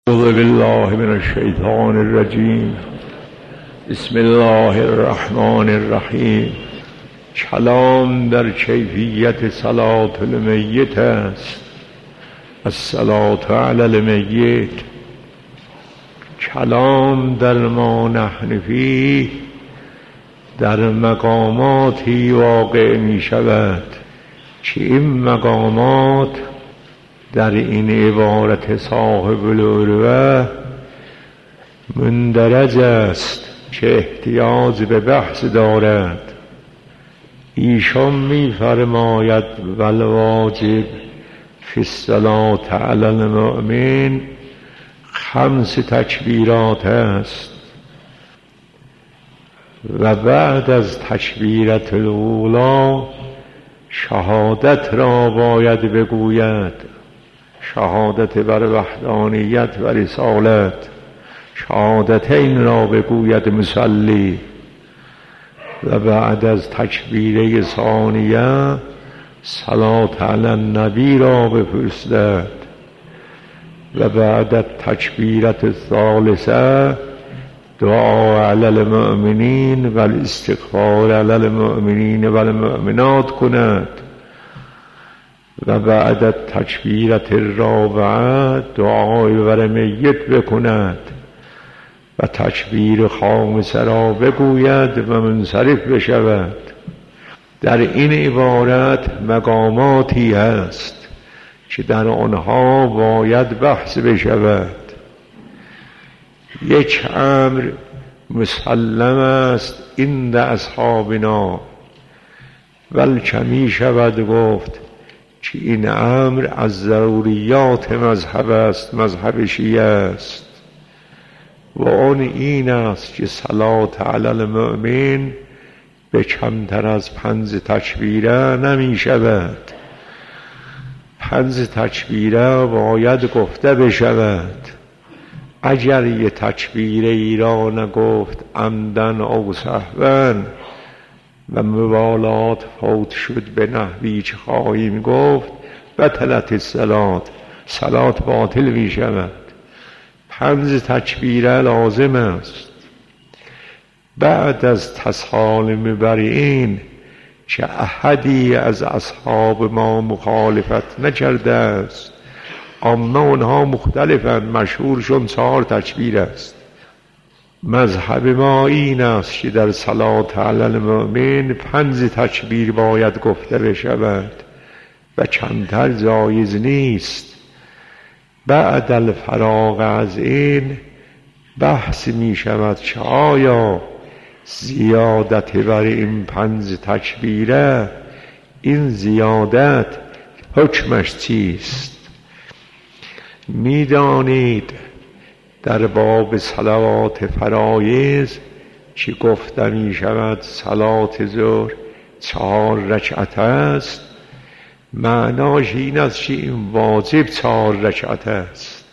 اعوذ بالله من الشیطان الرجیم. بسم الله الرحمن الرحیم. کلام در کیفیت صلاة المیت است. الصلاة علی المیت. کلام در ما نحن فیه در مقاماتی واقع می شود که این مقامات در این عبارت صاحب العروة مندرج است که احتیاج به بحث دارد. ایشان می فرماید والواجب فی الصلاة علی المؤمن 5 تکبیرات است و بعد از تکبیرت الاولی شهادت را باید بگوید. شهادت بر وحدانیت و رسالت، شهادتین را بگوید مصلی و بعد از تکبیره ثانیه صلات علی النبی را بفرستد و بعد از تکبیرت الثالثه دعا علی المؤمنین و الاستغفار علی المؤمنین و المؤمنات کند و بعد از تکبیرت الرابعه دعای بر میت بکند و تکبیر خامسه را بگوید و منصرف بشود. در این عبارت مقاماتی هست که در آنها باید بحث بشود. یک امر مسلم است عند اصحابنا بلکه می شود گفت که این امر از ضروریات مذهب است، مذهب شیعه است، و آن این است که صلات علی المؤمن به کمتر از 5 تکبیره نمی شود. 5 تکبیره باید گفته بشود. اگر یه تکبیره ای را نگفت عمدن او سهوا و مبالات فوت شد به نحوی که خواهیم گفت بطلت الصلاة، صلات باطل می شود. 5 تکبیره لازم است. بعد از تسالم بر این که احدی از اصحاب ما مخالفت نکرده است، اما اونها مختلفند، مشهورشون 4 تکبیر است. مذهب ما این است که در صلات علی المؤمن 5 تکبیر باید گفته بشود و کمتر جایز نیست. بعد الفراغ از این بحث می شود که آیا زیادت بر این 5 تکبیره، این زیادت حکمش چیست؟ می دانید در باب صلوات فرایض که گفته می شود صلات ظهر 4 رکعت است، معناش این است که این واجب 4 رکعت است.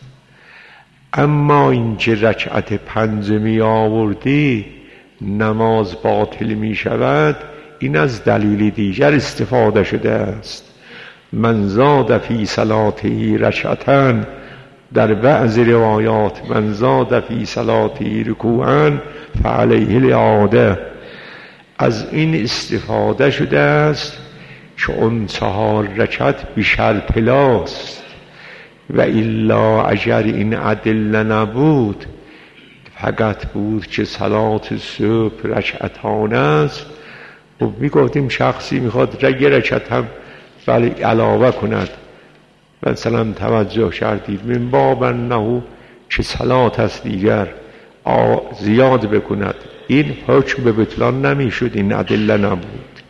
اما این که رکعت 5 می آوردی نماز باطل می شود، این از دلیل دیگر استفاده شده است. من زاد فی صلاته رکعتا، در بعض روایات من زاد فی صلاته رکوعا فعلیه الاعاده. از این استفاده شده است که اون 4 رکعت بشرط لاست و الا اگر این ادله نبود، فقط بود که صلات صبح رکعتان است و میگفتیم شخصی میخواد یه رکعت هم ولی علاوه کند، مثلا توجه کردید من باب انه که صلات است دیگر زیاد بکند، این حکم به بطلان نمیشد، این ادله نبود.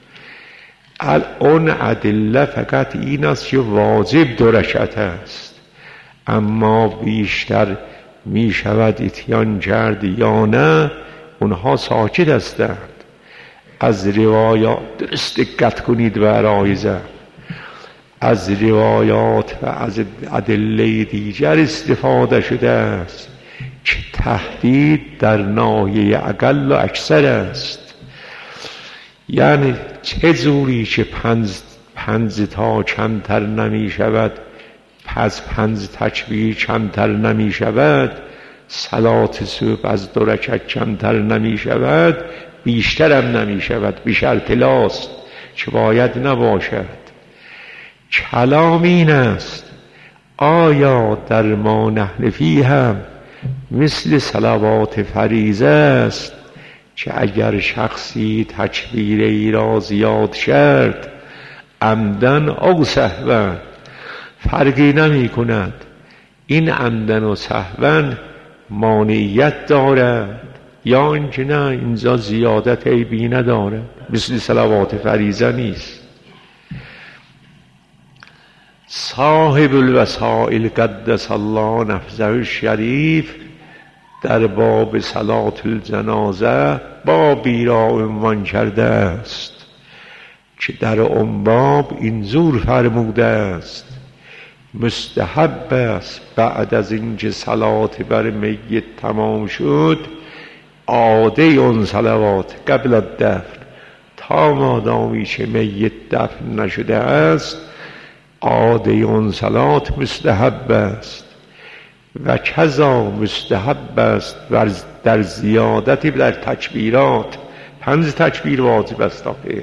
اون ادله فقط این است که واجب 2 رکعت است، اما بیشتر می شود اتیان کرد یا نه، اونها ساکت هستند. از روایات درست دقت کنید و عرایزه، از روایات و از ادله دیگر استفاده شده است که تهدید در ناحیه اقل و اکثر است. یعنی چه جوری که 5 تا کمتر نمی شود، که از 5 تکبیر کمتر نمی شود، صلات صبح از 2 رکعت کمتر نمی شود، بیشترم نمی شود، به شرط لاست که باید نباشد. کلام این است آیا در ما نحن فیه هم مثل صلوات فریضه است که اگر شخصی تکبیر ای را زیاد کرد عمدن او سهوا، فرقی نمی کند این عمدن و سهوا مانعیت دارد یا اینکه نه اینجا زیادت عیبی نداره، مثل صلوات فریضه نیست. صاحب الوسائل قدس الله نفسه الشریف در باب صلات الجنازه بابی را عنوان کرده است که در آن باب اینجور فرموده است: مستحب است بعد از اینکه صلات بر میت تمام شد عاده اون صلوات قبل الدفن، تا مادامی که میت دفن نشده است عاده اون صلات مستحب است. و کذا مستحب است در زیادتی در تکبیرات، 5 تکبیر واجب است،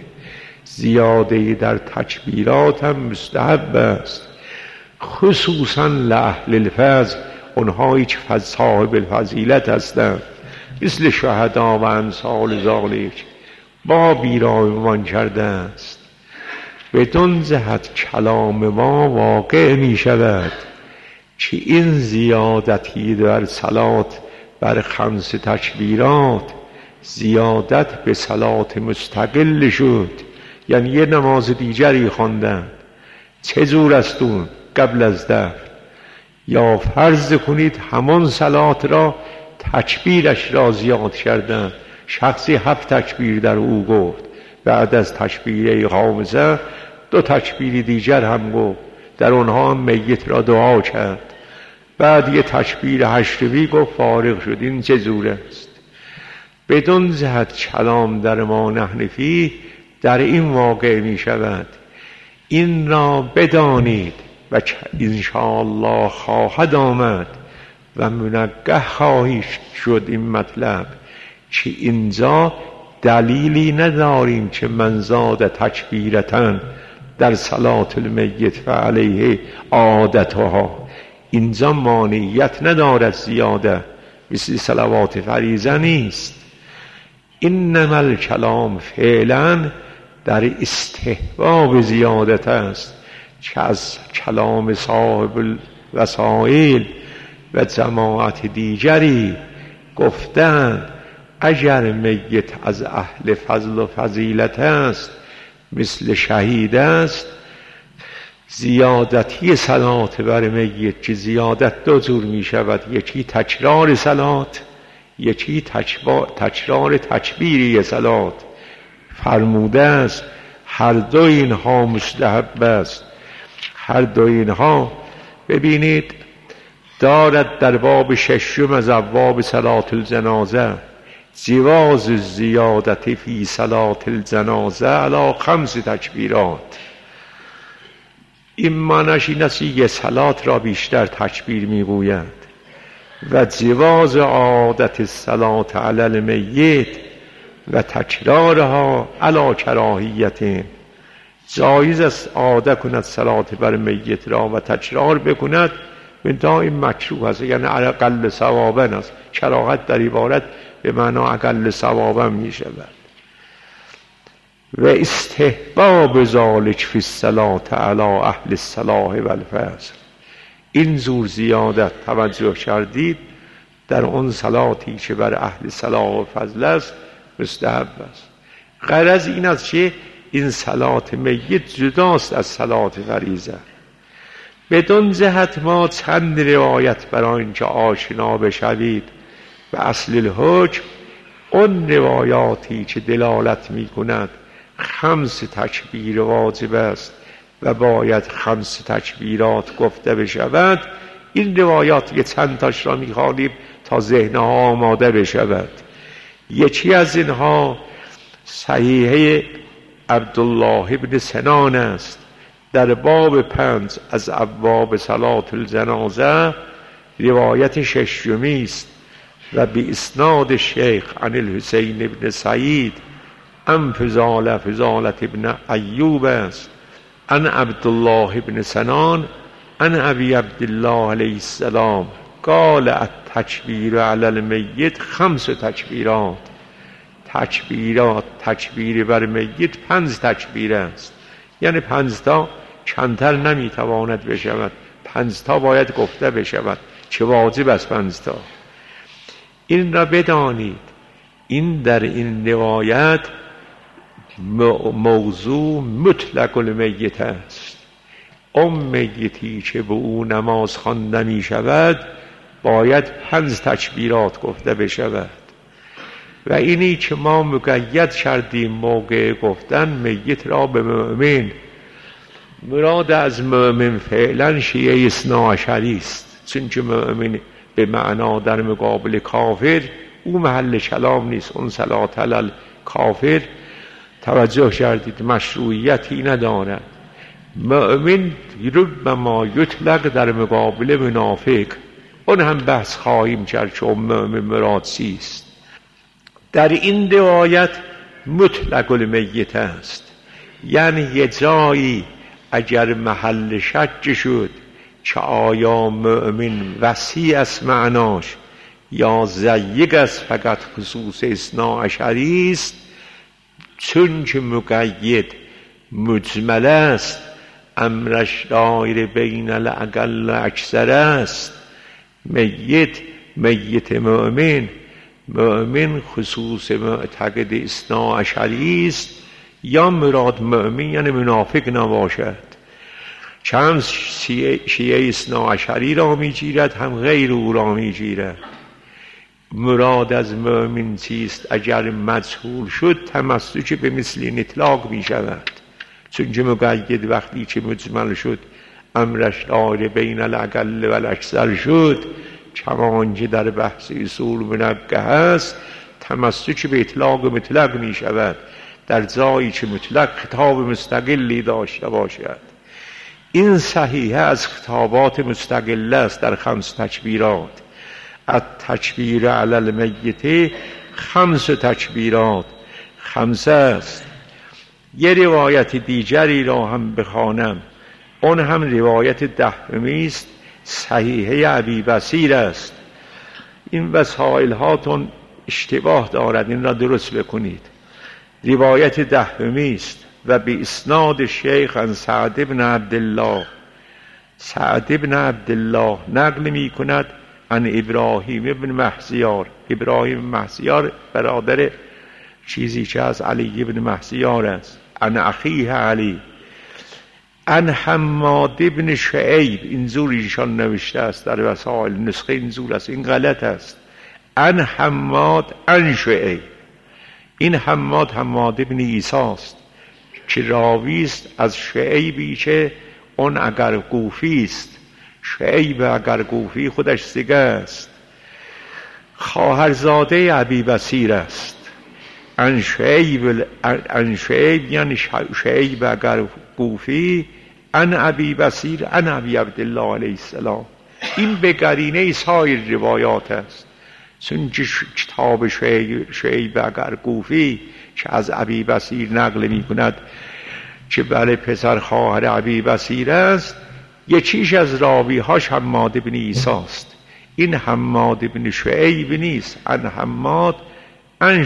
زیاده در تکبیرات هم مستحب است، خصوصا لأهل الفضل، اونهایی که صاحب الفضیلت هستند مثل شهدا و امثال ذالک. بابی را عنوان کرده است بدون جهت کلام ما واقع می شود که این زیادتی در صلات بر 5 تکبیرات زیادت به صلات مستقل شد، یعنی یه نماز دیگری خواندن. چه جور است اون؟ قبل از دفن. یا فرض کنید همان صلات را تکبیرش را زیاد کردن، شخصی 7 تکبیر در او گفت، بعد از تکبیر خامسه 2 تکبیر دیگر هم گفت، در اونها هم میت را دعا کرد، بعد یه تکبیر 8 گفت، فارغ شد. این چه جور است؟ بدون جهت کلام در ما نحن فیه در این واقع می شود. این را بدانید و انشاءالله خواهد آمد و منگه خواهی شد این مطلب که اینجا دلیلی نداریم که من زاد تکبیرتن در صلات المیت فعلیه عادتها، اینجا مانعیت ندارد زیاده، مثل صلوات فریضه نیست. انما الکلام فعلا در استحباب زیادت است که از کلام صاحب الوسائل و جماعت دیگری گفتند اگر میت از اهل فضل و فضیلت است مثل شهید است، زیادتی صلات بر میت که زیادت 2 جور می شود، یکی تکرار صلات، یکی تکرار تکبیری صلات. فرموده است هر 2 اینها مستحب است. هر 2 اینها ببینید دارد در باب 6 از ابواب صلات الجنازه جواز زیادت فی صلات الجنازه علی 5 تکبیرات. این معنیش این است که صلات را بیشتر تکبیر میگوید و جواز عادت صلات علی المیت و تکرارها علی کراهیت. جایز است عادت کند صلات بر میت را و تکرار بکند، منتها این مکروه است، یعنی اقل ثوابا است. کراهت در عبارت به معنا اقل ثوابا می شود. و استحباب ذالک فی الصلاة علی اهل الصلاح و الفضل. این زور زیادت توجه کردید در اون صلاتی که بر اهل صلاح و فضل است مستحب است. غرض این است که این صلات میت جداست از صلات فریضه. بدون جهت ما چند روایت برای اینکه آشنا بشوید و اصل الحکم، اون روایاتی که دلالت می کند 5 تکبیر واجب است و باید 5 تکبیرات گفته بشود، این روایات یه چند تاش را می خوانیم تا ذهنها آماده بشود. یکی از اینها صحیحه عبدالله ابن سنان است در باب 5 از ابواب صلاة الجنازه روایت ششمی است و به اسناد شیخ عن الحسین ابن سعید عن فضالة ابن ایوب است عن عبدالله ابن سنان عن ابی عبدالله علیه السلام قال التکبیر علی المیت 5 تکبیرات. تکبیر بر میت 5 تکبیر است، یعنی 5 تا کمتر نمیتواند بشود، 5 تا باید گفته بشود، چه واجب است 5 تا. این را بدانید، این در این روایت موضوع مطلق المیت است. میتی که به او نماز خوانده می شود باید 5 تکبیرات گفته بشود و اینی که ما مقید کردیم موقع گفتن میت را به مؤمن. مراد از مؤمن فعلا شیعه اثناعشری است، چون که مؤمن به معنا در مقابل کافر او محل کلام نیست. اون صلات علی کافر توجه کردید مشروعیتی ندارد. مؤمن ربما یطلق در مقابل منافق، اون هم بحث خواهیم کرد که مؤمن مراد چیست. در این روایت مطلق المیت است، یعنی یه جایی اگر محل شک شد که آیا مؤمن وسیع است معناش یا ضیق است فقط خصوص اثناعشری است، چون که مقید مجمل است امرش دایر بین الاقل و اکثر است. میت مؤمن خصوص معتقد اثناعشری است، یا مراد مؤمن یعنی منافق نباشد. چند شیعه اثناعشری را میگیرد هم غیر او را میگیرد. مراد از مؤمن چیست؟ اگر مجهول شد تمسک به مثل اطلاق می شود، چون که مقید وقتی که مجمل شد امرش دایر بین الاقل و الاکثر شد، کمان که در بحث اصول منبه است تمسک به اطلاق مطلق می شود در جایی که مطلق خطاب مستقلی داشته باشد. این صحیحه از خطابات مستقله است در 5 تکبیرات. التکبیر علی المیت 5 تکبیرات 5 است. یه روایت دیگری را هم بخوانم، اون هم روایت 10 است، صحیحه ابی بصیر است. این وسائل هاتون اشتباه دارد، این را درست بکنید. روایت 10 است و به اسناد شیخ عن سعد بن عبدالله. سعد بن عبدالله نقل می کند عن ابراهیم بن محزیار. ابراهیم محزیار برادر چیزی که از علی بن محزیار است. عن اخیه علی عن حماد بن شعیب. اینجور ایشان نوشته است در وسائل، نسخه اینجور است، این غلط است. عن حماد عن شعیب. این حماد بن عیسی است که راوی است از شعیبی که اون اگر کوفی است. شعیب اگر کوفی خودش سگه است، خواهرزاده ابی بصیر است. عن شعیب یعنی شعیب اگر کوفی، عن ابی بصیر عن ابی عبدالله علیه السلام. این به قرینه سایر روایات است، چون کتاب شعیب اگر کوفی که از ابی بصیر نقل می کند که بله پسر خواهر ابی بصیر است، یکیش از راویهاش حماد بن عیسی است. این حماد بن شعیب نیست، عن حماد عن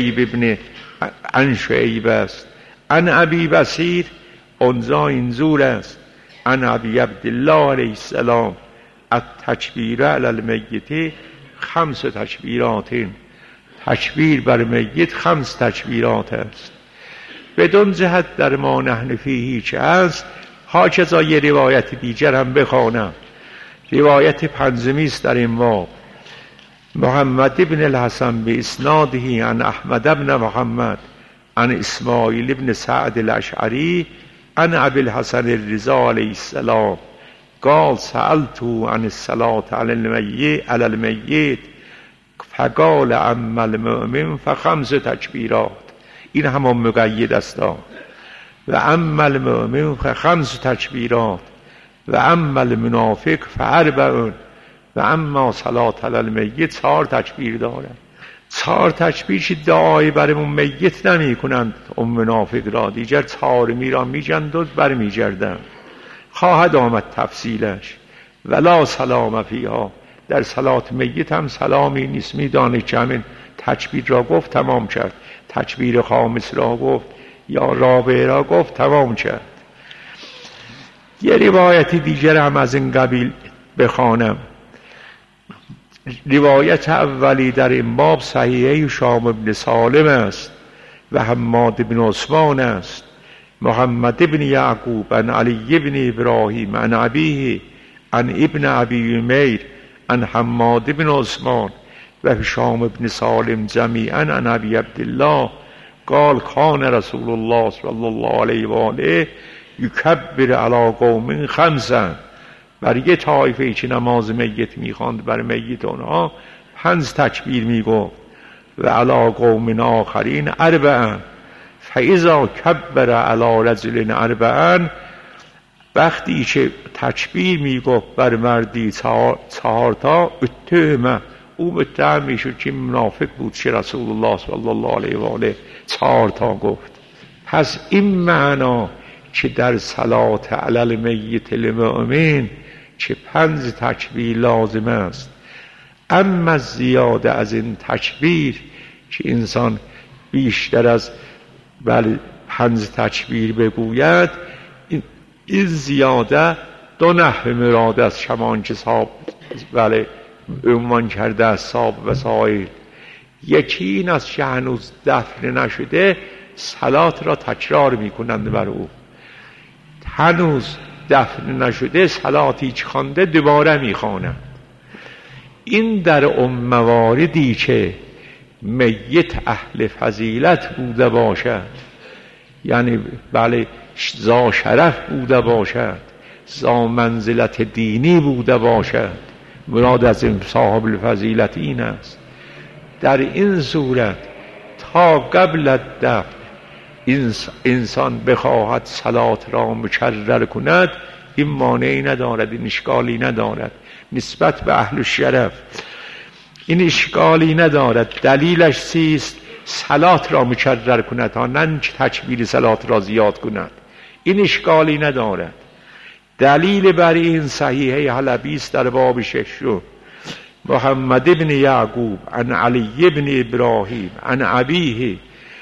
شعیب است. عن ابی بصیر اونجا اینجور است، عن ابی عبدالله علیه السلام. التکبیر علی المیت 5 تکبیرات. تکبیر بر میت 5 تکبیرات است. بدون جهت در ما نحن فیه چه است. هاکذا یه روایت دیگر هم بخوانم، روایت 5 است در این باب. محمد بن الحسن به اسناده عن احمد بن محمد عن اسماعیل بن سعد الاشعری عن ابی الحسن الرضا علیه السلام قال سألتو عن الصلاة علی المیت فقال اما المؤمن ف5 تکبیرات. این همون مقید است. و اما المؤمن فخمس تکبیرات و اما المنافق فاربع و اما صلات علی المیت 4 تکبیر دارد. 4 تکبیر چی دعایی برای میت نمی کنند. منافق را دیگر 4 را می جند و بر می گردند. خواهد آمد تفصیلش. ولا سلام فیها، در صلات میت هم سلامی نیست. می دانید که همین تکبیر را گفت تمام کرد، تکبیر خامس را گفت یا رابع را گفت تمام کرد. یه روایتی دیگر هم از این قبیل بخوانم. روایت اولی در این باب صحیحه هشام بن سالم است و حماد بن عثمان است. محمد بن یعقوب عن علی بن ابراهیم عن ابیه عن ابن ابی امیر عن حماد بن عثمان و هشام بن سالم جمیعا عن ابی عبدالله قال کان رسول الله صلی الله علیه و آله یکبر علی قوم خمسا، بر یه طایفه که نماز میت میخواند بر میت اونها 5 تکبیر میگفت و علی قوم آخرین 4. فاذا کبر علی رجل 4، وقتی که تکبیر میگفت بر مردی 4 تا اتهمه، او متهم میشد که منافق بود که رسول الله صلی الله علیه و آله 4 تا گفت. پس این معنا که در صلات علی المیت المؤمن که 5 تکبیر لازم است، اما زیاده از این تکبیر که انسان بیشتر از 5 تکبیر بگوید، این زیاده 2 نحو مراد است، شمان که صاحب عنوان کرده از صاحب وسائل. یکی این است که هنوز دفن نشده صلات را تکرار میکنند بر او، هنوز دفن نشده صلاتی که خوانده دوباره میخوانند. این در مواردی که میت اهل فضیلت بوده باشد، یعنی ذا شرف بوده باشد، ذا منزلت دینی بوده باشد، مراد از این صاحب الفضیلت این است. در این صورت تا قبل دفن انسان بخواهد صلات را مکرر کند، این مانعی ندارد، این اشکالی ندارد. نسبت به اهل الشرف این اشکالی ندارد. دلیلش چیست؟ صلات را مکرر کند تا نه تکبیر صلات را زیاد کند، این اشکالی ندارد. دلیل بر این صحیحه حلبی است در باب 6. محمد بن یعقوب عن علی بن ابراهیم عن ابیه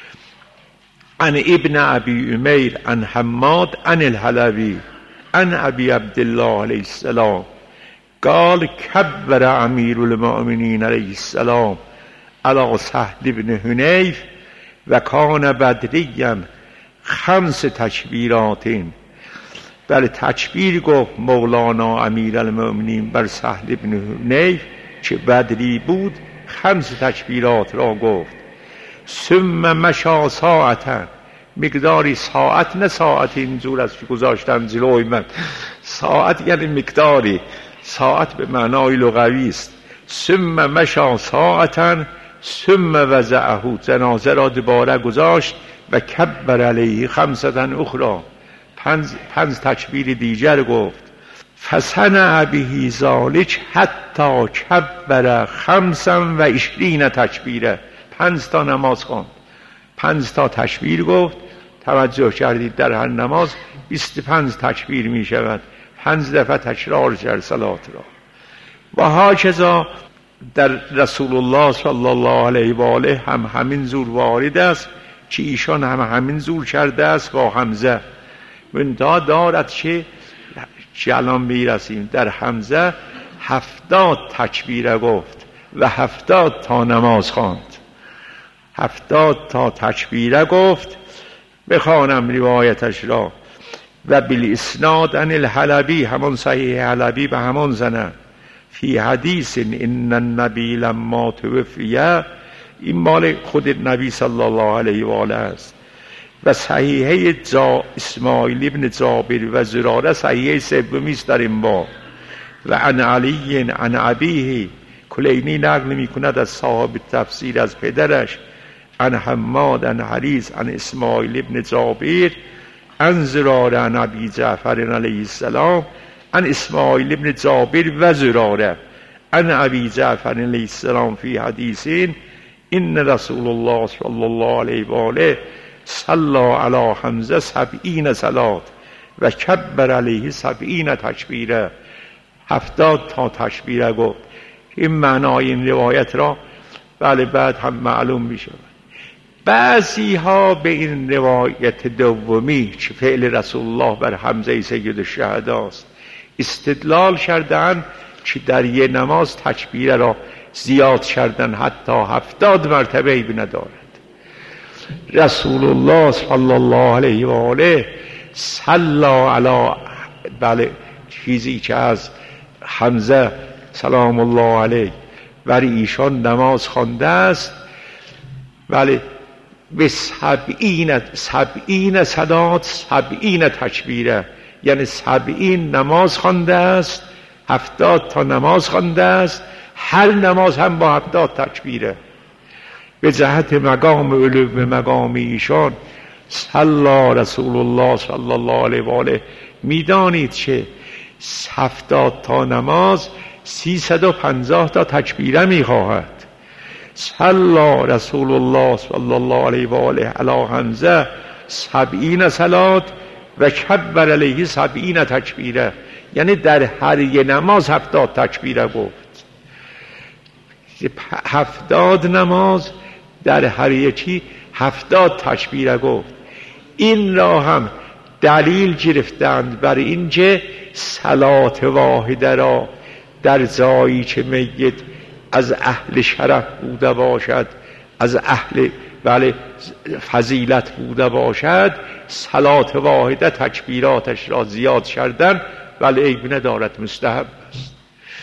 عن ابن ابی امیر عن حماد عن الحلبی عن ابی عبدالله علیه السلام قال کبر امیر المؤمنین علیه السلام علی سهل بن حنیف و کان بدریا 5 تکبیرات. بله تکبیر گفت مولانا امیر المؤمنین بر سهل بن حنیف که بدری بود، 5 تکبیرات را گفت. ثم مشا ساعتا، مقداری ساعت، نه ساعت اینجور است که گذاشتم جلوی من، ساعت یعنی مقداری، ساعت به معنای لغوی است. ثم مشا ساعتا ثم وضعه، جنازه را دوباره گذاشت و کبر علیه 5 اخرى، 5 تکبیر دیگر گفت. فصنع به ذلک حتی کبر 25 تکبیره، 5 تا نماز خواند، 5 تا تکبیر گفت. توجه کردید در هر نماز 25 تکبیر می شود، 5 دفعه تکرار کرد صلات را. و هاکذا در رسول الله صلی الله علیه و آله هم همین زور وارد است که ایشان هم همین زور کرده است با حمزه. منتها دارد که الان میرسیم در حمزه 70 تکبیر گفت و 70 تا نماز خواند، 70 تا تکبیر گفت. بخوانم روایتش را. و بالاسناد عن الحلبی، همون صحیح حلبی به همون زنه، فی حدیث ان النبی لما توفیه، این مال خود نبی صلی الله علیه و آله است. و صحیحه اسماعیل ابن جابر و زراره صحیحه سومی است در این باب. و عن علی عن ابیه، کلینی نقل می کند از صاحب تفسیر از پدرش، عن حماد عن حریز عن اسماعیل ابن جابر عن زراره عن ابی جعفر علیه السلام عن اسماعیل ابن جابر و زراره عن ابی جعفر علیه السلام فی حدیثین ان رسول الله صلی الله علیه و آله صلی علی حمزه 70 صلات و کبر علیه 70 تکبیره. 70 تا تکبیره گفت. این معنای این روایت را بله بعد هم معلوم می شود. بعضی ها به این روایت دومی که فعل رسول الله بر حمزه سید الشهدا است استدلال کردن که در یه نماز تکبیره را زیاد کردن حتی 70 مرتبه ای ندارد. رسول الله صلی الله علیه و آله صلی علی بله چیزی که از حمزه سلام الله علیه بر ایشان نماز خوانده است بله به 70 صلات 70 تکبیره، یعنی 70 نماز خوانده است، 70 تا نماز خوانده است، هر نماز هم با 70 تکبیره. به جهت مقام علو به مقام ایشان صلی رسول الله صلی الله علیه و آله میدانید که 70 تا نماز 350 تا تکبیره میخواهد. صلی رسول الله صلی الله علیه و آله علی حمزه 70 صلات و کبر علیه 70 تکبیره، یعنی در هر یه نماز 70 تکبیره گفت. 70 نماز در هر یکی 70 تکبیره گفت. این را هم دلیل گرفتند بر اینکه صلات واحده را در جایی که میت از اهل شرف بوده باشد، از اهل بله فضیلت بوده باشد، صلات واحده تکبیراتش را زیاد کردن ولی عیب ندارد، مستحب است.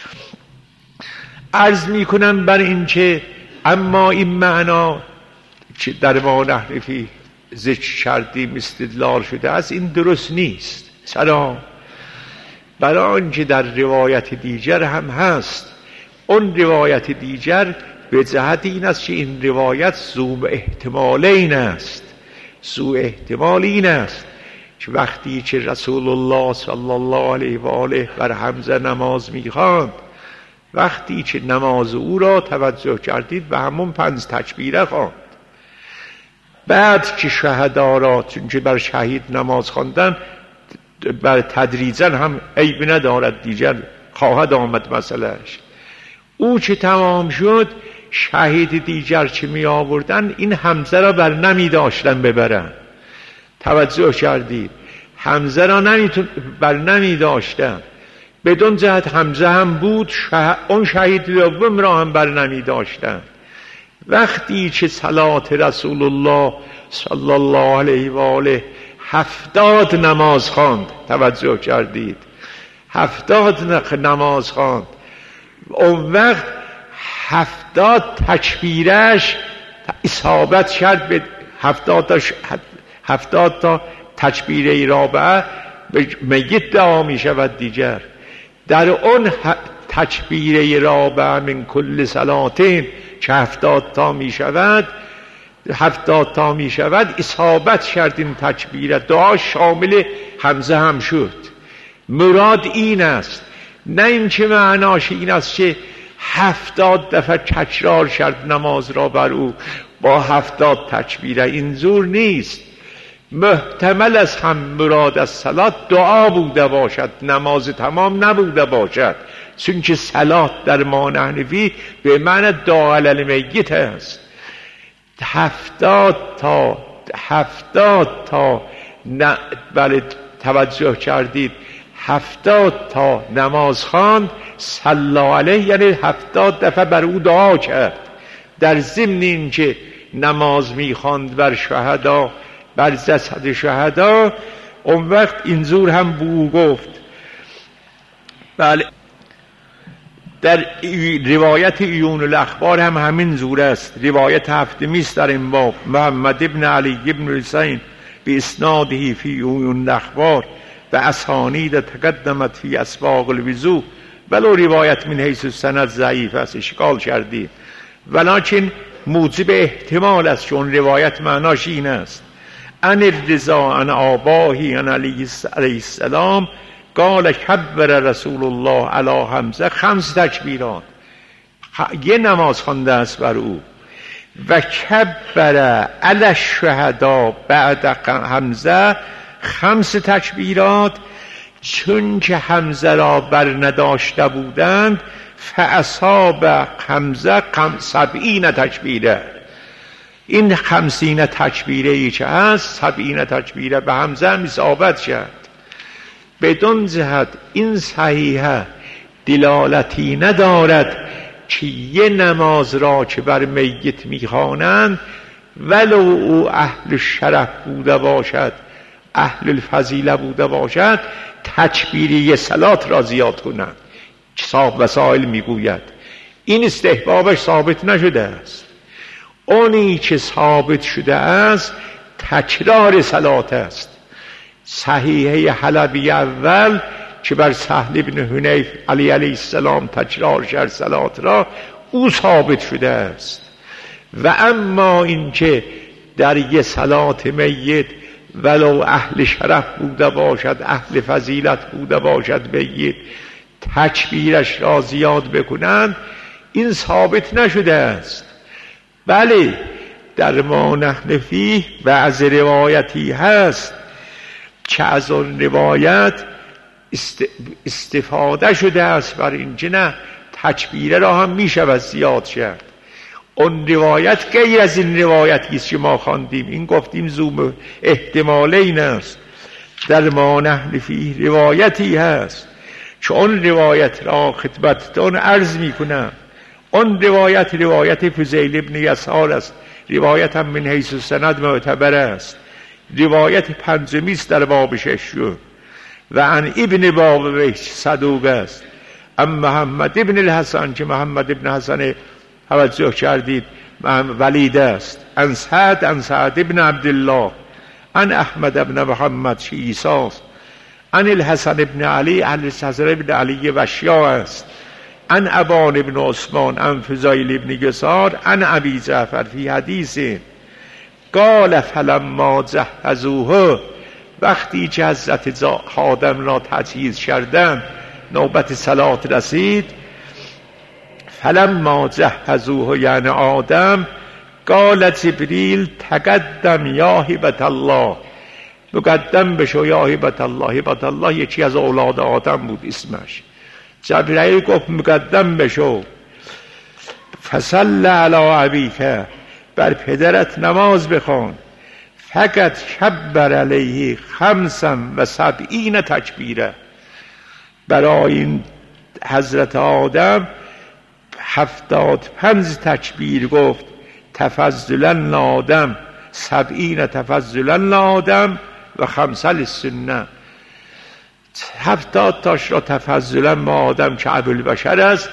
عرض میکنم بر این که اما این معنا که در ما نحنفی ذکر کردیم استدلال شده است، این درست نیست. چرا؟ برای آنکه در روایت دیگر هم هست. اون روایت دیگر به جهت این است که این روایت ذو احتمال این است، ذو احتمال این است که وقتی که رسول الله صلی الله علیه و آله بر حمزه نماز میخواند، وقتی که نماز او را توجه کردید به همون 5 تکبیره خواند. بعد که شهدا را چون که بر شهید نماز خواندن بر تدریجا هم عیب ندارد، دیگر خواهد آمد مسئلهش. او چه تمام شد شهید دیگر چه می آوردن این حمزه را بر نمی داشتن ببرن. توجه کردید؟ حمزه را بر نمی داشتن، بدون جهت حمزه هم بود، اون شهید دوم را هم بر نمی داشتن. وقتی که صلات رسول الله صلی الله علیه و آله 70 نماز خواند، توجه کردید؟ 70 نماز خواند، اون وقت 70 تکبیرش اصابت کرد به 70 تا تکبیره رابعه به میت دعا می شود. دیگر در اون تکبیره رابعه من کل صلاتین که 70 تا می شود، 70 تا می شود اصابت کرد این تکبیره، دعا شامل حمزه هم شد. مراد این است، نه این که معناش این است که 70 دفعه تکرار کرد نماز را بر او با 70 تکبیره، این زور نیست. محتمل است هم مراد از صلات دعا بوده باشد، نماز تمام نبوده باشد، چون که صلات در ما نحنفی به معنی دعا علی المیت است. 70 تا بله توجه کردید، 70 تا نماز خواند صلی علیه، یعنی 70 دفعه بر او دعا کرد. در ضمن این که نماز میخواند بر شهدا، بر جسد شهدا، اون وقت اینجور هم بو گفت. بله در روایت عیون الاخبار هم همین زور است. روایت هفتمی است در این باب، محمد ابن علی ابن حسین به اسناده فی عیون الاخبار و اسانید تقدمت فی اسباق الوضو، ولو روایت من حیث السند ضعیف است، اشکال کردی، ولکن موجب احتمال است چون روایت معناش این است. عن الرضا عن آباهی عن علیه السلام قال کبر رسول الله علی حمزه 5 تکبیرات. یه نماز خوانده است بر او. و کبر علی الشهدا بعد حمزه 5 تکبیرات، چون که حمزه را بر نداشته بودند فاصاب حمزه 70 تکبیره. این 50 تکبیره ای که هست 70 تکبیره به حمزه هم اصابت شد. بدون جهت این صحیحه دلالتی ندارد که یه نماز را که بر میت میخوانند ولو او اهل شرف بوده باشد، اهل الفضیله بوده باشد، تکبیری صلات را زیاد کنند. صاحب وسائل میگوید این استحبابش ثابت نشده است. اونی که ثابت شده است تکرار صلات است. صحیحه حلبی اول که بر سهل بن حنیف علیه السلام تکرار کرد صلات را، او ثابت شده است. و اما این که در یه صلات میت ولو اهل شرف بوده باشد، اهل فضیلت بوده باشد میت، تکبیرش را زیاد بکنند، این ثابت نشده است. بله در ما نحن فیه بعض روایتی هست که از اون روایت استفاده شده است بر این که نه تکبیره را هم می شود زیاد شد. اون روایت غیر از این روایتی است که ما خواندیم. این گفتیم زوم احتمالین است. در ما نحن فیه روایتی هست که اون روایت را خدمتتون عرض می کنم. اون روایت فضیل ابن یسار است. روایت هم من حیث السند معتبر است. روایت پنجمی است در باب 6 و عن ابن باب صدوق است. ام محمد ابن الحسن که محمد ابن حسن توجه کردید ولید است. عن سعد ابن عبدالله عن احمد ابن محمد عیسی است. عن الحسن ابن علی الحسن ابن علی وشیا است. عن ابان ابن عثمان عن فضیل ابن یسار عن ابی جعفر فی حدیث قال فلما جهزوه، وقتی که حضرت آدم را تجهیز کردند نوبت صلات رسید، فلما جهزوه یعنی آدم، قال جبریل تقدم یا هبت الله، مقدم بشو یا هبت الله. هبت الله یکی از اولاد آدم بود اسمش. جبرئیل گفت مقدم بشو. فصل علی ابیک، بر پدرت نماز بخوان. فقط کبر علیه 75 تکبیره، برای این حضرت آدم 75 تکبیر گفت. تفضلا آدم 70 تفضلا آدم و 5 للسنه، 70 تاش را تفضلا ما آدم که ابوالبشر است،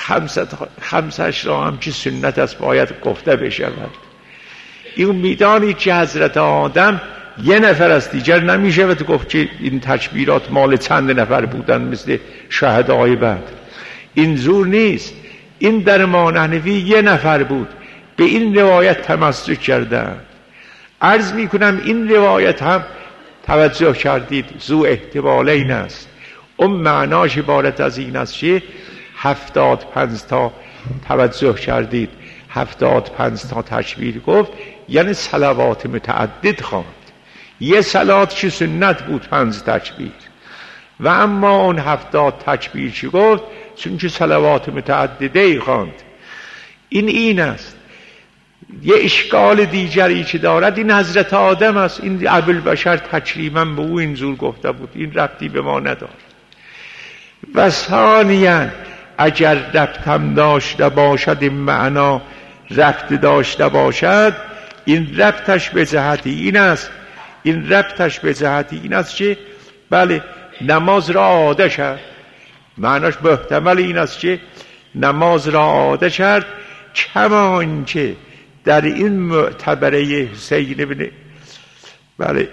5 را هم که سنت است باید گفته بشود. این میدانی که حضرت آدم یه نفر است، دیگر نمیشه و گفت که این تکبیرات مال چند نفر بودن مثل شهدای بعد. این زور نیست. این در ما نحن فیه یه نفر بود. به این روایت تمسک کردن. عرض میکنم این روایت هم توجه کردید ذو احتمالین است. اون معناش عبارت از این است که 75 تا توجه کردید 75 تا تکبیر گفت، یعنی صلوات متعدد خواند. یه صلات که سنت بود 5 تکبیر، و اما اون 70 تکبیر چی گفت چون که صلوات متعدده خواند. این است. یه اشکال دیگری که دارد این حضرت آدم است. این ابوالبشر تکریما به او اینجور گفته بود، این ربطی به ما ندارد. و ثانیاً اگر ربطم داشته باشد، این معنا ربط داشته باشد، این ربطش به جهت این است. این ربطش به جهت این است که بله نماز را عاده شد. معناش به احتمال این است که نماز را عاده کرد، کما اینکه در این معتبره حسین ابن بله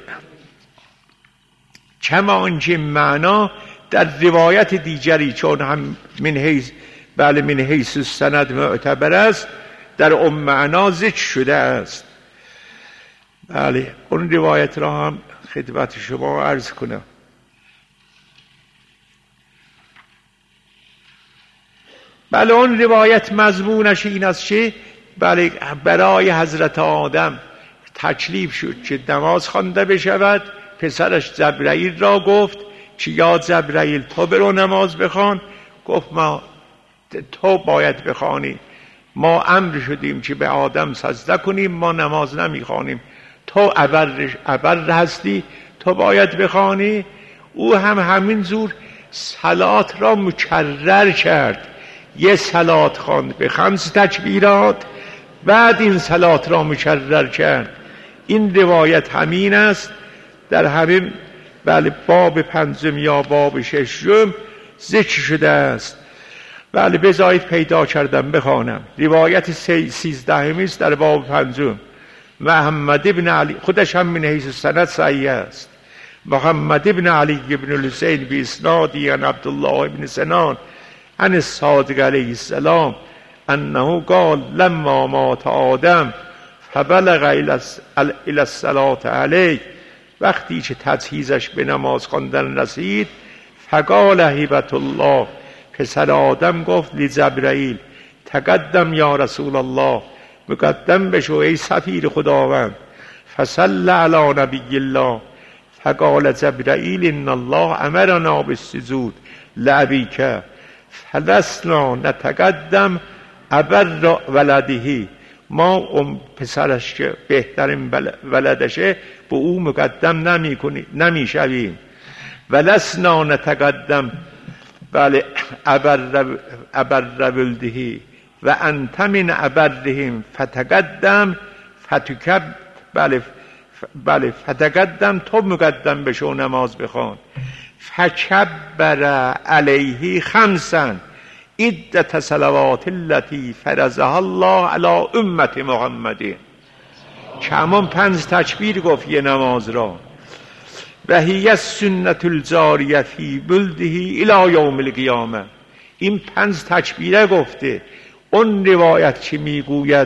کما اینکه معنا در روایت دیگری چون هم من حیث السند معتبر است، در اون معنا ذکر شده است. بله اون روایت را هم خدمت شما عرض کنم. بله اون روایت مضمونش این است که بله برای حضرت آدم تکلیف شد که نماز خوانده بشود. پسرش جبرائیل را گفت که یا جبرائیل تو برو نماز بخوان. گفت ما تو باید بخوانی، ما امر شدیم که به آدم سجده کنیم، ما نماز نمیخوانیم، تو ابر هستی، تو باید بخوانی. او هم همین زور صلات را مکرر کرد، یه صلات خواند به 5 تکبیرات، بعد این صلات را مکرر کرد. این روایت همین است، در همین بله باب 5 یا باب 6 ذکر شده است. بله بذارید پیدا کردم بخوانم. روایت 13 است در باب 5. محمد ابن علی، خودش هم من حیث سند صحیح است. محمد ابن علی ابن الحسین بی اسنادی عن عبدالله ابن سنان عن الصادق علیه السلام انه قال لما مات آدم فبلغ الى الصلاة علیه، وقتی که تجهیزش به نماز خواندن رسید، فقال هیبت الله، پسر آدم گفت لجبرائیل تقدم یا رسول الله، مقدم بشو ای سفیر خداوند. فصل علی نبی الله، فقال جبرائیل ان الله امرنا بالسجود لابیک فلسنا نتقدم ابر ولده، ما پسرش که بهترین ولدشه به او مقدم نمی شویم. ولسنا نتقدم بله ابر ولده و انت من ابرهم فتقدم فتکب بله فتقدم، تو مقدم بشو نماز بخوان. فکبر علیه 5 عدة صلوات التي فرضها الله علی امت محمد، کمان 5 تکبیر گفت یه نماز را. و هی السنة الجاریه فی بلده الی یوم القیامه، این 5 تکبیره گفته. اون روایت که میگوید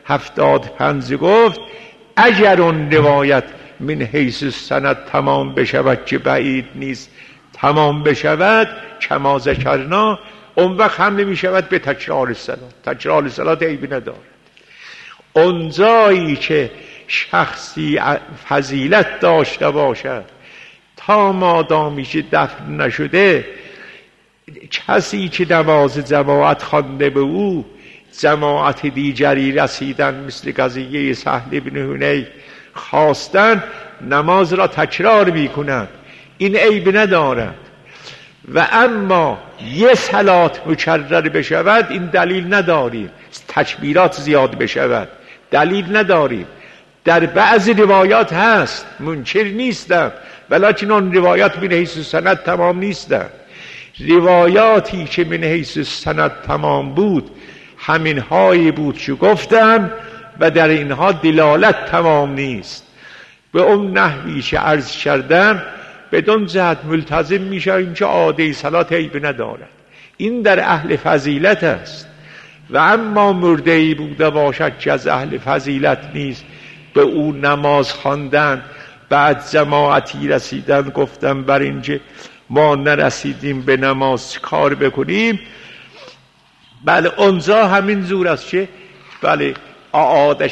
75 گفت، اگر اون روایت من حیث سند تمام بشود که بعید نیست تمام بشود کما ذکرنا، اون وقت هم نمی شود به تکرار الصلات. تکرار الصلات عیبی ندارد. اون جایی که شخصی فضیلت داشته باشد تا مادامی که دفن نشده، کسی که نماز جماعت خوانده به او جماعت دیگری رسیدن، مثل قضیه سهل بن حنیف خواستن، نماز را تکرار میکنند، این عیب ندارد. و اما یه صلات مکرر بشود این دلیل نداریم، تکبیرات زیاد بشود دلیل نداریم. در بعض روایات هست، منکر نیستم، ولیکن اون روایات من حیث سند تمام نیستن. روایاتی که من حیث سند تمام بود همین هایی بود که گفتم و در اینها دلالت تمام نیست. به اون نحوی که عرض کردم بدون جهت ملتزم میشه اینکه عاده صلات عیب ندارد، این در اهل فضیلت است. و اما مرده‌ای بوده باشد که از اهل فضیلت نیست، به او نماز خواندن، بعد جماعتی رسیدن گفتم بر اینکه ما نرسیدیم به نماز کار بکنیم، بله اونجا همین زور است که بله عادت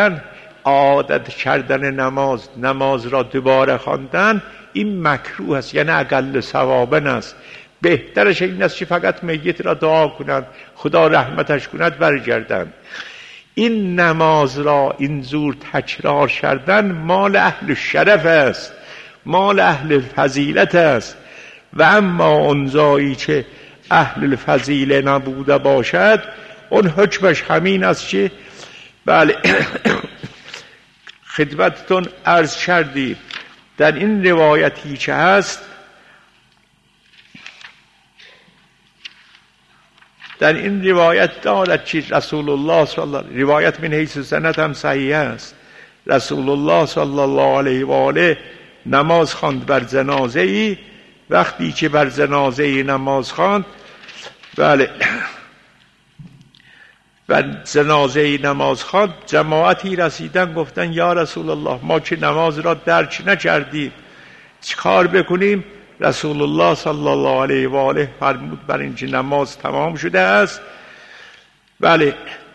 کردن نماز را دوباره خواندن، این مکروه است، یعنی اقل ثوابن است. بهترش این است که فقط میت را دعا کنند خدا رحمتش کند برگردند. این نماز را این زور تکرار کردن مال اهل شرف است، مال اهل فضیلت است. و اما اون جایی که اهل فضیله نبوده باشد اون حکمش همین است که بله خدمتتون عرض کردید در این روایتی که هست، در این روایت دارد که رسول الله صلی الله علیه و روایت من حیث سند هم صحیح است، رسول الله صلی الله علیه و آله نماز خواند بر جنازه ای. وقتی که بر جنازه ای نماز خواند، و جنازه نماز خواند، جماعتی رسیدن گفتن یا رسول الله ما که نماز را درک نکردیم چیکار بکنیم؟ رسول الله صلی الله علیه و آله فرمود بر اینکه نماز تمام شده است. بله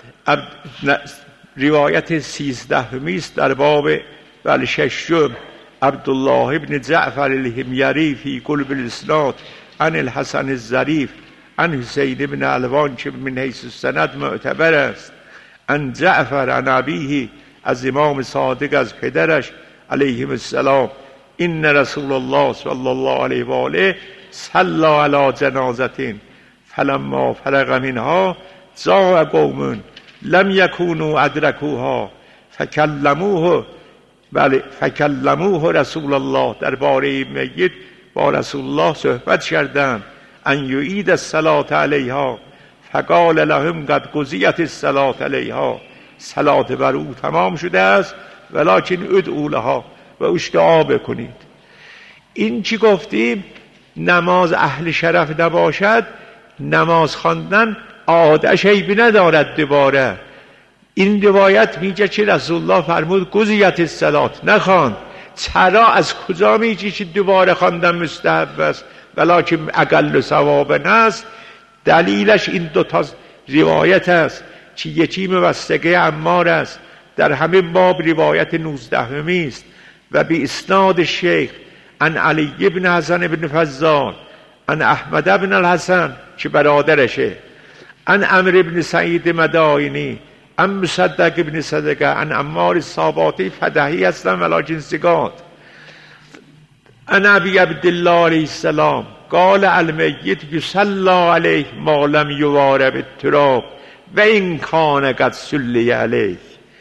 روایت 13 است در باب بله 6 عبدالله ابن جعفر الحمیری فی قلب الاسناد عن الحسن الظریف عن حسین ابن علوان که من حیث السند معتبر است، عن جعفر عن ابیه از امام صادق از پدرش علیهم السلام، این رسول الله صلی الله علیه و آله صلی علی جنازه فلما فرغ منها جاء قوم لم یکونوا ادرکوها فکلموه، بله فکلموه رسول الله، درباره میت با رسول الله صحبت کردند، ان یعید الصلاة علیها فقال لهم قد قضیت الصلاة علیها، صلات بر او تمام شده است ولکن ادعوا لها و اوش دعا بکنید. این چی گفتیم؟ نماز اهل شرف نباشد، نماز خواندن عادش عیبی ندارد. دوباره این روایت میگه که رسول الله فرمود قضیت الصلاة نخوان، چرا از کجا میگه که دوباره خواندن مستحب است ولکن اقل ثواب است؟ دلیلش این دو تا روایت است که یکی موثقه عمار است در همین باب روایت 19 است و به اسناد شیخ عن علی ابن حسن ابن فضال عن احمد ابن الحسن که برادرشه، عن عمرو ابن سعید مدائنی عن مصدق ابن صدقه عن عمار الصاباتی فدهی هستن ولکن ثقات، عن ابی عبدالله علیه السلام قال المیت یصلی علیه ما لم یوار بالتراب و این کان قد صلی علیه،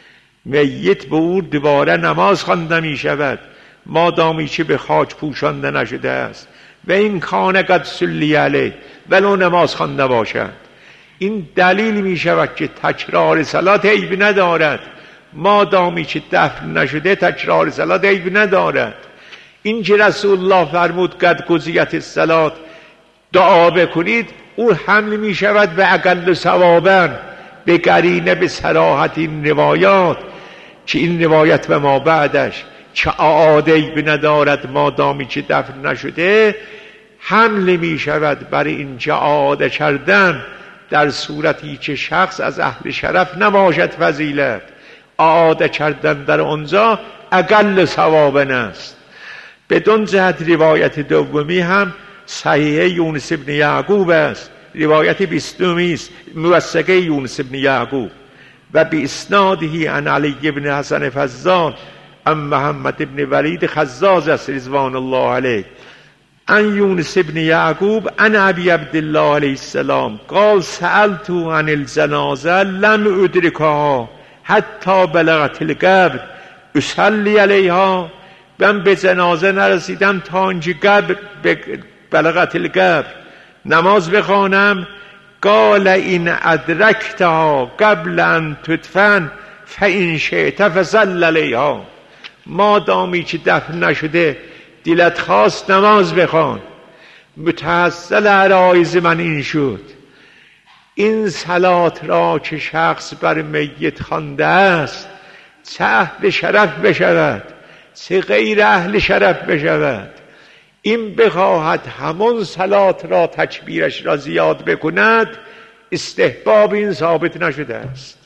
میت به او دوباره نماز خوانده می شود مادامی که به خاک پوشانده نشده است، و این کان قد صلی علیه ولو نماز خوانده باشد. این دلیل می شود که تکرار صلات عیب ندارد، مادامی که دفن نشده تکرار صلات عیب ندارد. این که رسول الله فرمود قد قضیت الصلاة دعا بکنید، او حمل می شود به اقل ثوابا، به قرینه به صراحت این روایات که این روایت و ما بعدش که عاده عیب ندارد مادامی که دفن نشده، حمل می شود برای این که عاده کردن در صورتی که شخص از اهل شرف نباشد فضیلت، عاده کردن در آنجا اقل ثواب است. بدون جهت روایت دومی هم صحیح یونس ابن یعقوب است، روایت 20 است موثقه یونس ابن یعقوب و به اسناده عن علی ابن حسن فضال عن محمد ابن ولید خزاز است رضوان الله علیه، عن یونس ابن یعقوب عن ابی عبدالله علیه السلام قال سألت عن الجنازه لم ادرکها حتی بلغت القبر اصلی علیها، من به جنازه نرسیدم تا اینکه قبر بلغت القبر نماز بخوانم. قال این ادرکتها قبل ان تدفن فان شئت فصل علیها، مادامی که دفن نشده دلت خواست نماز بخوان. متحصل عرایض من این شد، این صلات را که شخص بر میت خوانده است، چه اهل شرف بشود چه غیر اهل شرف بشود، این بخواهد همون صلات را تکبیرش را زیاد بکند، استحباب این ثابت نشده است.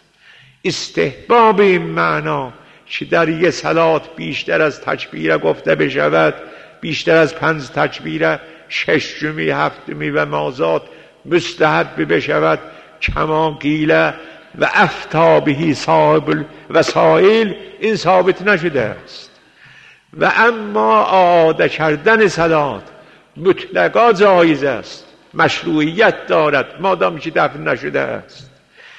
استحباب این معنا که در یک صلات بیشتر از تکبیر گفته بشود، بیشتر از 5 تکبیر، 6 7 و مازاد مستحب بشود، کما قیل و افتا بهی صاحب الوسائل، این ثابت نشده است. و اما عاده کردن صلات مطلقا جایز است، مشروعیت دارد مادام که دفن نشده است.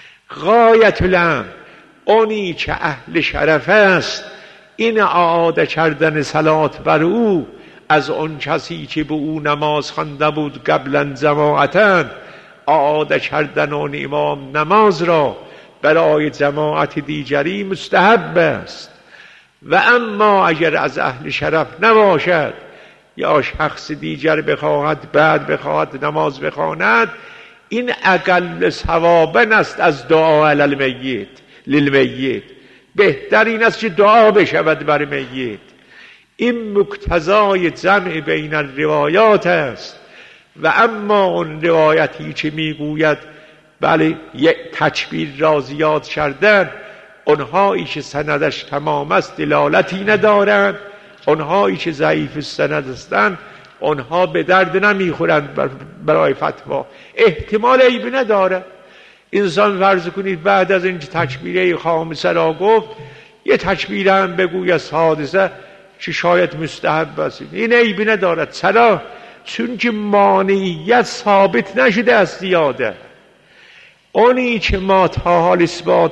غایت الامر اونی که اهل شرف است، این عاده کردن صلات بر او از اون کسی که به او نماز خوانده بود قبلا جماعتا، عاده کردن اون امام نماز را برای جماعت دیگری مستحب است. و اما اگر از اهل شرف نباشد یا شخص دیگر بخواهد بعد بخواهد نماز بخواند، این اقل ثوابا است از دعا علی المیت للمیت. بهتر این است که دعا بشود بر میت. این مقتضای جمع بین الروایات است. و اما اون روایتی که میگوید بله یک تکبیر را زیاد کردن، اونهایی که سندش تمام است دلالتی ندارند، اونهایی که ضعیف سند هستند اونها به درد نمیخورند برای فتوا، احتمال عیبی نداره. انسان فرض کنید بعد از اینکه تکبیره خامسه را گفت یه تکبیره هم بگوید سادسه که شاید مستحب است، این عیبی ندارد. چرا؟ چون که مانعیت ثابت نشده از زیاده. اونی که ما تا حال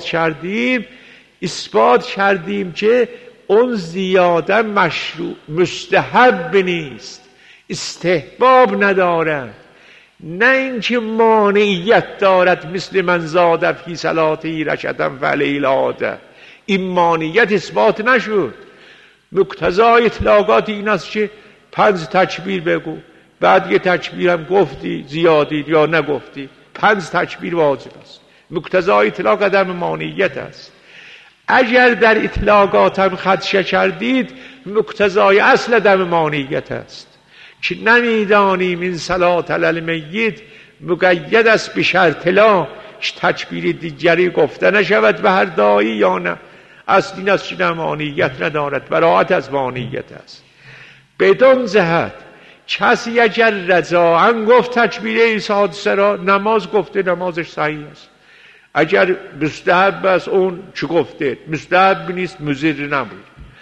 اثبات کردیم که اون زیاده مشروع مستحب نیست، استحباب نداره، نه اینکه مانعیت دارد مثل من زاد فی صلاته رکعة فعلیه العاده. این مانعیت اثبات نشد. مقتضای اطلاقات این است که 5 تکبیر بگو، بعد یه تکبیر هم گفتی زیادید یا نگفتی، 5 تکبیر واجب است. مقتضای اطلاق عدم مانعیت است. اگر در اطلاقات هم خدشه کردید مقتضای اصل عدم مانعیت است که نمیدانیم این صلات علی المیت مقید است به شرط لا تکبیر دیگری گفته نشود به هر داعی یا نه. اصل این است که مانعیت ندارد، براعت از مانعیت است. بدون جهت کسی اگر رضاعا گفت تکبیره سادسه را، نماز گفته، نمازش صحیح است. اگر مستحب است اون چه گفته، مستحب نیست مضر نبود.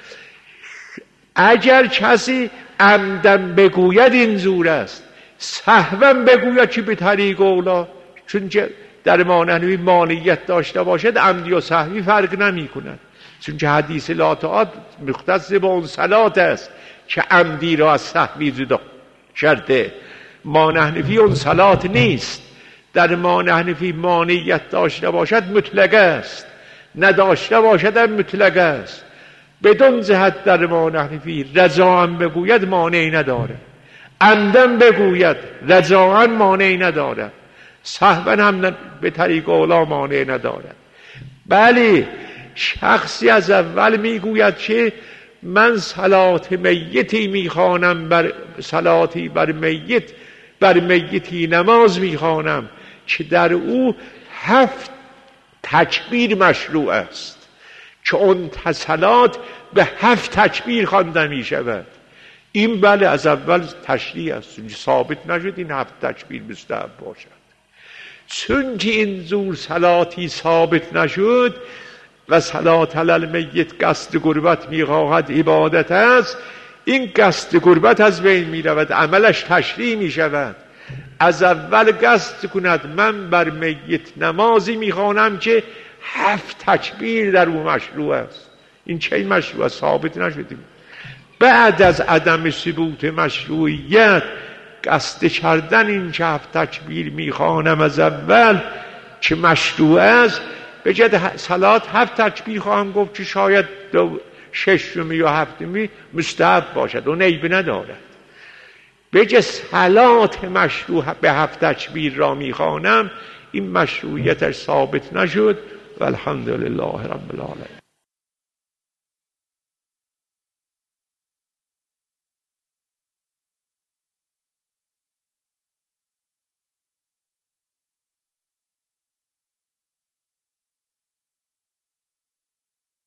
اگر کسی عمدن بگوید اینجور است، سهوا بگوید که به طریق اولا، چون که در مانعی مانعیت داشته باشد عمدی و سهوی فرق نمی کند، چون که حدیث لا طاعت مختص با اون صلات است که عمدی را از سهوی جدا کرده. مانحنفی اون صلات نیست. در مانحنفی مانعیت داشته باشد مطلقه است، نداشته باشد هم مطلقه است. بدون جهت در مانحنفی رضاعا بگوید مانعی نداره، عمدن بگوید رضاعا مانعی نداره، سهوا هم به طریق اولا مانع نداره. بله شخصی از اول میگوید که من صلات میتی میخوانم، بر صلاتی بر میتی نماز میخوانم که در او 7 تکبیر مشروع است، که اون صلات به 7 تکبیر خوانده میشود. این بله از اول تشریع است، ثابت نشد این 7 تکبیر مستحب باشد. چون که این زور صلاتی ثابت نشد و صلات علی المیت قصد قربت میخواهد عبادت است، این قصد قربت از بین میرود، عملش تشریع میشود. از اول قصد کند من بر میت نمازی میخوانم که 7 تکبیر در او مشروع است. این چه مشروع است؟ ثابت نشدیم. بعد از عدم ثبوت مشروعیت قصد کردن این که 7 تکبیر میخوانم از اول که مشروع است، به جد صلات 7 تکبیر خواهم گفت که شاید 6 یا 7 مستحب باشد، اون عیب ندارد. به جد صلات مشروع به 7 تکبیر را میخوانم، این مشروعیتش ثابت نشد و الحمدلله رب العالمین.